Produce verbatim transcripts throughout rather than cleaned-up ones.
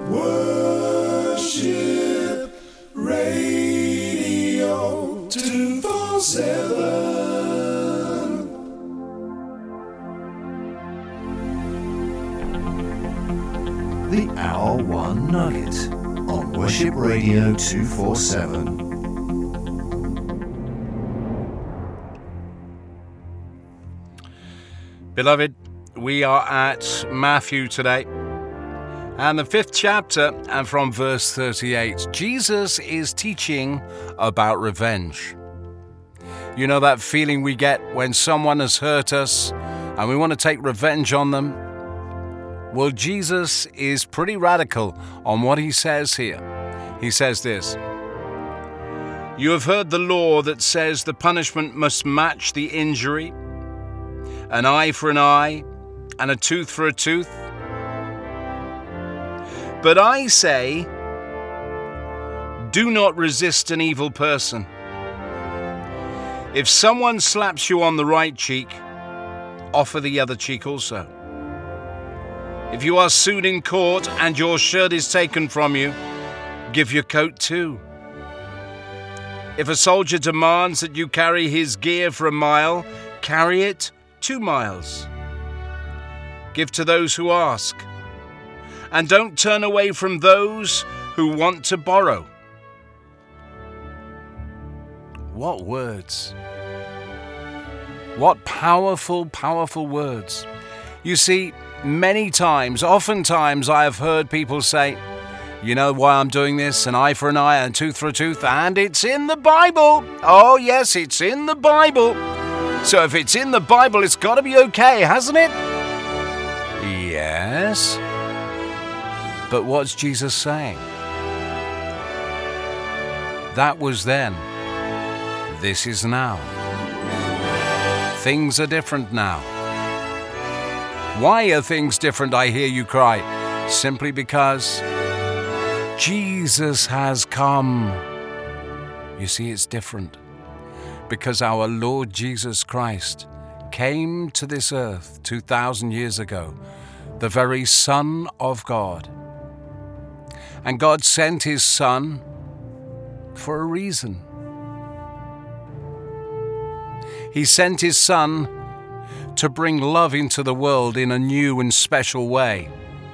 Worship Radio two forty-seven. The Hour One Nugget on Worship Radio two forty-seven. Beloved, we are at Matthew today, and the fifth chapter, and from verse thirty-eight. Jesus is teaching about revenge. You know that feeling we get when someone has hurt us and we want to take revenge on them? Well, Jesus is pretty radical on what he says here. He says this: "You have heard the law that says the punishment must match the injury, an eye for an eye, and a tooth for a tooth. But I say, do not resist an evil person. If someone slaps you on the right cheek, offer the other cheek also. If you are sued in court and your shirt is taken from you, give your coat too. If a soldier demands that you carry his gear for a mile, carry it two miles. Give to those who ask, and don't turn away from those who want to borrow." What words! What powerful, powerful words. You see, many times, oftentimes I have heard people say, "You know why I'm doing this? An eye for an eye and a tooth for a tooth, and it's in the Bible." Oh yes, it's in the Bible. So if it's in the Bible, it's got to be okay, hasn't it? Yes. But what's Jesus saying? That was then. This is now. Things are different now. Why are things different, I hear you cry? Simply because Jesus has come. You see, it's different. Because our Lord Jesus Christ came to this earth two thousand years ago, the very Son of God. And God sent his Son for a reason. He sent his Son to bring love into the world in a new and special way.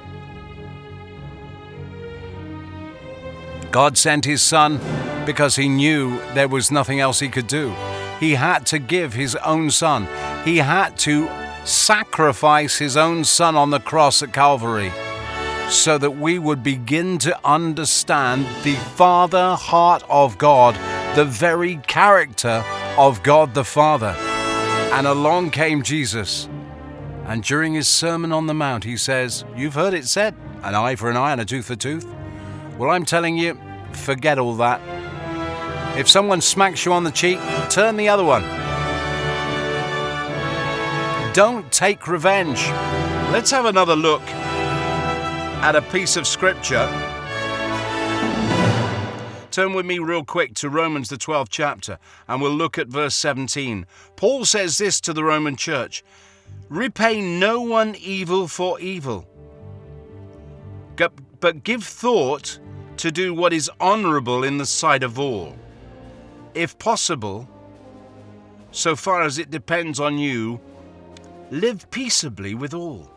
God sent his Son because he knew there was nothing else he could do. He had to give his own Son. He had to sacrifice his own Son on the cross at Calvary so that we would begin to understand the Father heart of God, the very character of God the Father. And along came Jesus. And during his Sermon on the Mount, he says, "You've heard it said, an eye for an eye and a tooth for a tooth." Well, I'm telling you, forget all that. If someone smacks you on the cheek, turn the other one. Don't take revenge. Let's have another look at a piece of scripture. Turn with me real quick to Romans, the twelfth chapter, and we'll look at verse seventeen. Paul says this to the Roman church: "Repay no one evil for evil, but give thought to do what is honorable in the sight of all. If possible, so far as it depends on you, live peaceably with all."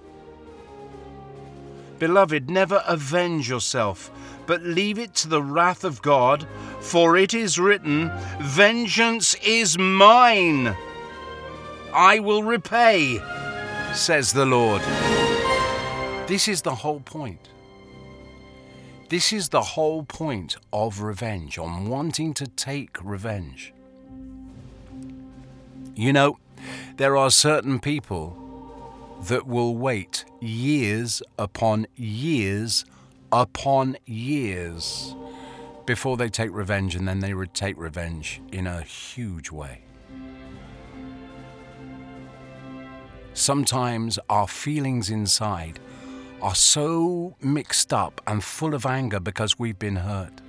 Beloved, never avenge yourself, but leave it to the wrath of God, for it is written, "Vengeance is mine. I will repay, says the Lord." This is the whole point. This is the whole point of revenge, on wanting to take revenge. You know, there are certain people that will wait years upon years upon years before they take revenge, and then they would take revenge in a huge way. Sometimes our feelings inside are so mixed up and full of anger because we've been hurt.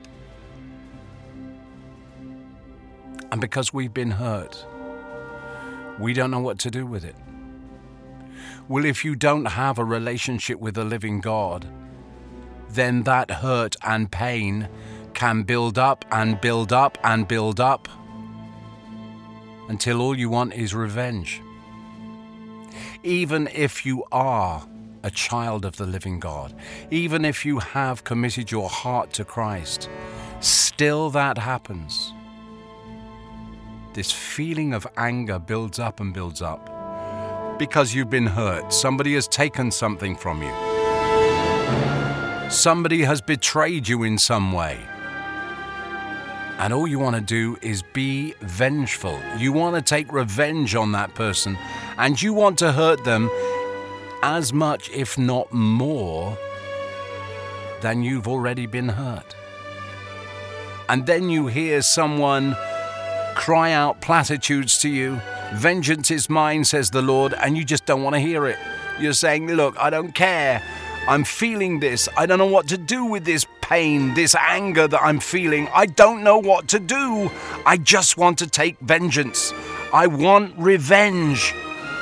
And because we've been hurt, we don't know what to do with it. Well, if you don't have a relationship with the living God, then that hurt and pain can build up and build up and build up until all you want is revenge. Even if you are a child of the living God, even if you have committed your heart to Christ, still that happens. This feeling of anger builds up and builds up because you've been hurt. Somebody has taken something from you. Somebody has betrayed you in some way. And all you want to do is be vengeful. You want to take revenge on that person, and you want to hurt them as much, if not more, than you've already been hurt. And then you hear someone cry out platitudes to you. Vengeance is mine, says the Lord, and you just don't want to hear it. You're saying, look, I don't care. I'm feeling this. I don't know what to do with this pain, this anger that I'm feeling. I don't know what to do. I just want to take vengeance. I want revenge.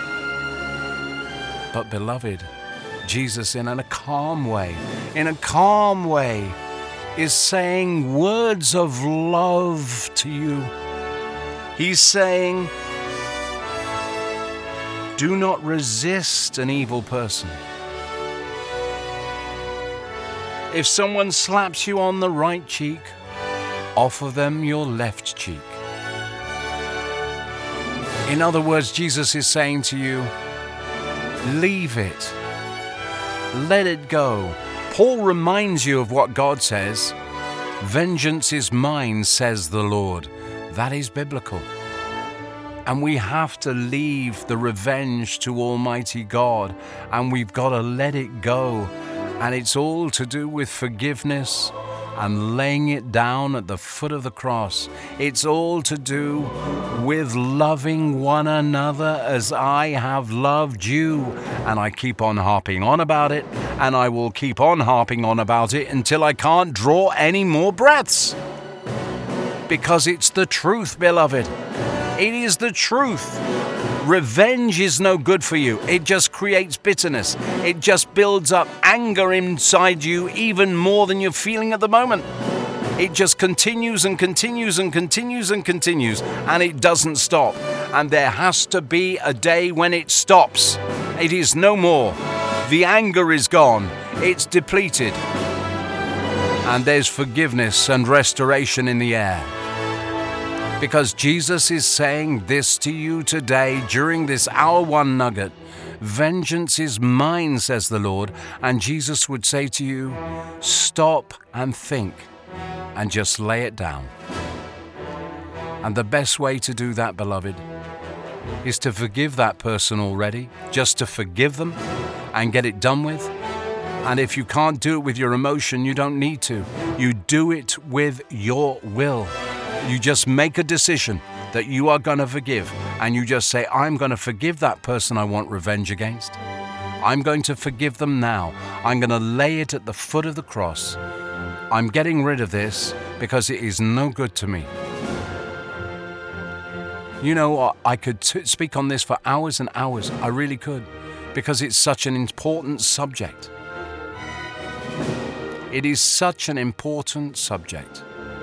But beloved, Jesus in a calm way, in a calm way, is saying words of love to you. He's saying, do not resist an evil person. If someone slaps you on the right cheek, offer them your left cheek. In other words, Jesus is saying to you, leave it. Let it go. Paul reminds you of what God says. Vengeance is mine, says the Lord. That is biblical. And we have to leave the revenge to Almighty God, and we've got to let it go. And it's all to do with forgiveness and laying it down at the foot of the cross. It's all to do with loving one another as I have loved you. And I keep on harping on about it, and I will keep on harping on about it until I can't draw any more breaths. Because it's the truth, beloved. It is the truth. Revenge is no good for you. It just creates bitterness. It just builds up anger inside you even more than you're feeling at the moment. It just continues and continues and continues and continues, and it doesn't stop. And there has to be a day when it stops. It is no more. The anger is gone. It's depleted. And there's forgiveness and restoration in the air. Because Jesus is saying this to you today during this hour one nugget. Vengeance is mine, says the Lord. And Jesus would say to you, stop and think and just lay it down. And the best way to do that, beloved, is to forgive that person already, just to forgive them and get it done with. And if you can't do it with your emotion, you don't need to. You do it with your will. You just make a decision that you are going to forgive, and you just say, I'm going to forgive that person I want revenge against. I'm going to forgive them now. I'm going to lay it at the foot of the cross. I'm getting rid of this because it is no good to me. You know, I could t- speak on this for hours and hours. I really could, because it's such an important subject. It is such an important subject.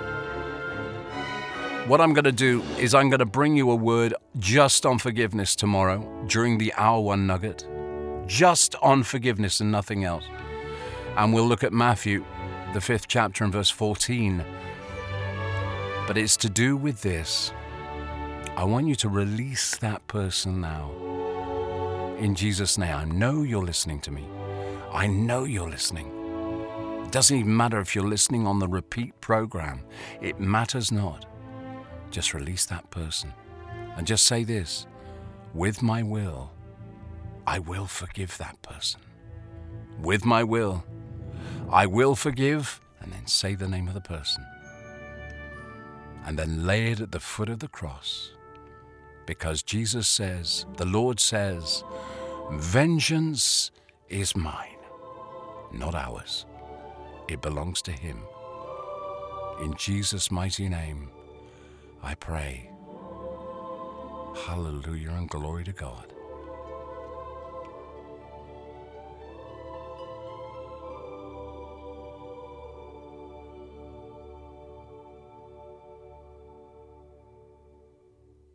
What I'm going to do is I'm going to bring you a word just on forgiveness tomorrow during the hour one nugget. Just on forgiveness and nothing else. And we'll look at Matthew, the fifth chapter and verse fourteen. But it's to do with this. I want you to release that person now. In Jesus' name. I know you're listening to me. I know you're listening. It doesn't even matter if you're listening on the repeat program. It matters not. Just release that person and just say this, with my will, I will forgive that person. With my will, I will forgive, and then say the name of the person. And then lay it at the foot of the cross. Because Jesus says, the Lord says, vengeance is mine, not ours. It belongs to Him. In Jesus' mighty name, I pray. Hallelujah and glory to God.